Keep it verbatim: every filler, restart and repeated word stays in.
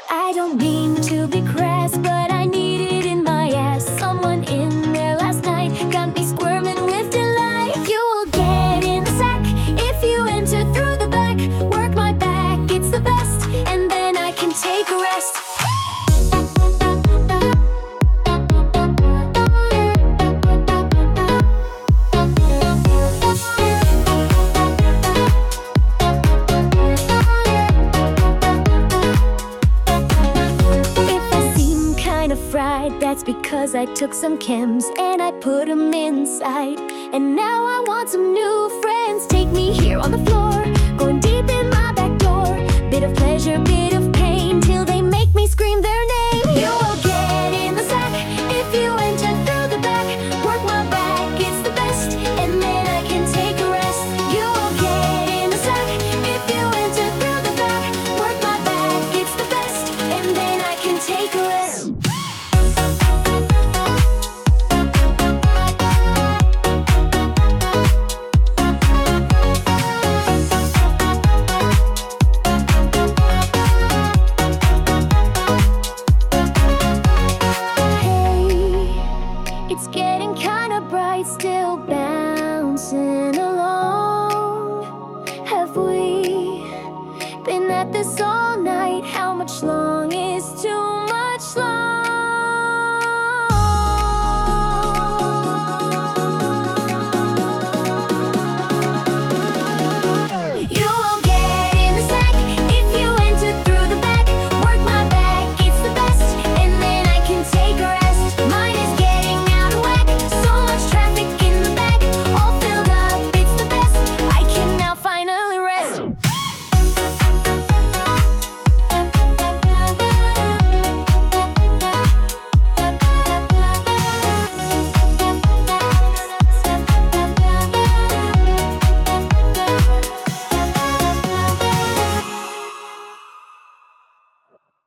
I don't mean to be crass, but I need it in my ass. Someone in there last night got me squirming with delight. You will get in the sack if you enter through the back. Work my back, it's the best, and then I can take a rest. That's because I took some chems and I put them inside. And now I want some new friends. Take me here on the floor, going deep in my back door. Bit of pleasure, bit of pain, till they make me scream their name. You will get in the sack if you enter through the back. Work my back, it's the best, and then I can take a rest. You will get in the sack if you enter through the back. Work my back, it's the best, and then I can take a rest. It's getting kinda bright, still bouncing along. Have we been at this all night? How much longer?